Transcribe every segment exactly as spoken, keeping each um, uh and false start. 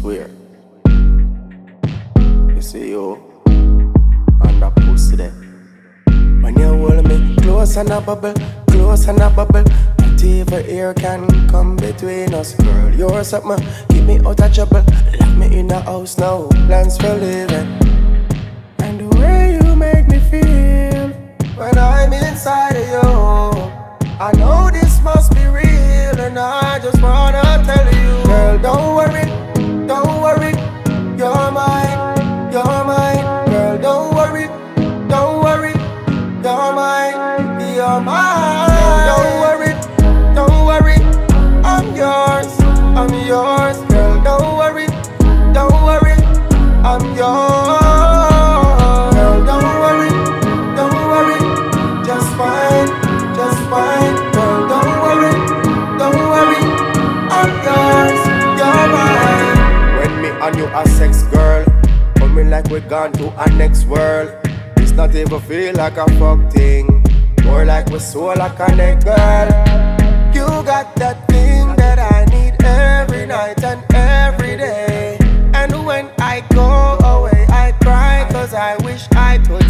square. You see you on that pussy there. When you hold me close and a bubble, close and a bubble, not even air can come between us. Girl, you're something, keep me out of trouble. Lock me in the house now, plans for living. And the way you make me feel when I'm inside of you, I know this must be real, and I just wanna tell you, girl, don't worry, don't worry, you're mine, you're mine. Girl, don't worry, don't worry, you're mine, you're mine. Girl, don't worry, don't worry, I'm yours, I'm yours. Girl, don't worry, don't worry, I'm yours. Girl, don't worry, don't worry, just fine, just fine. Girl, don't worry, don't worry, I'm yours, you're mine. When me and you are sex, girl, coming like we're gone to our next world. It's not even feel like a fuck thing, more like we're soul a connect, girl. You got that thing that I need every night and every day. And when I go away, I cry, cause I wish I could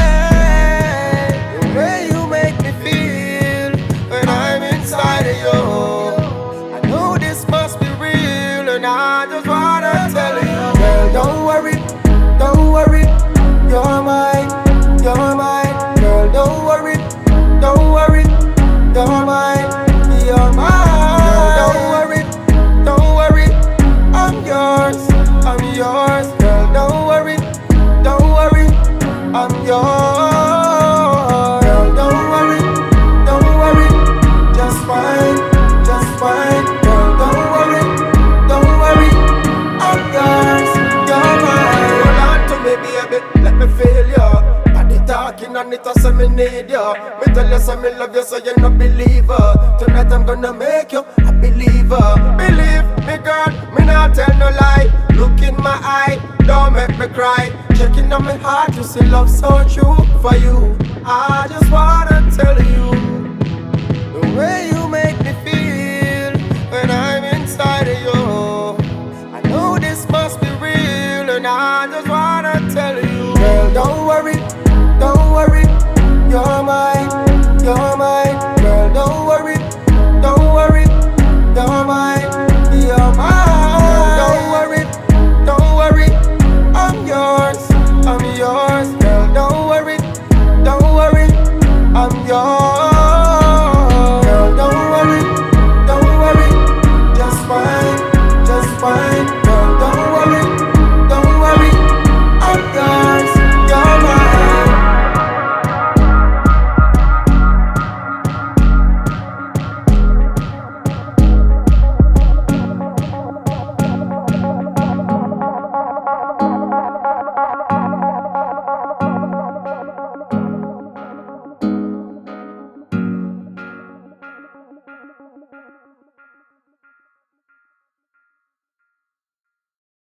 stay. The way you make me feel when I'm inside of you, I know this must be real, and I just wanna tell you, girl, don't worry, don't worry, you're mine, you're mine. Girl, don't worry, don't worry, you're mine, you're mine. Girl, don't worry, don't worry, I'm yours, I'm yours. Girl, don't worry, don't worry, I'm yours. Girl, don't worry, don't worry, just fine, just fine. Girl, don't worry, don't worry, I'm yours, you're mine. Hold on to me, baby, let me feel you. Body talking and it also me need you. Me tell you so me love you so you no believer. Tonight I'm gonna make you a believer. Believe me, girl, me not tell no lie. Look in my eye, don't make me cry. Checking on my heart, you see love so true for you. I just wanna tell you,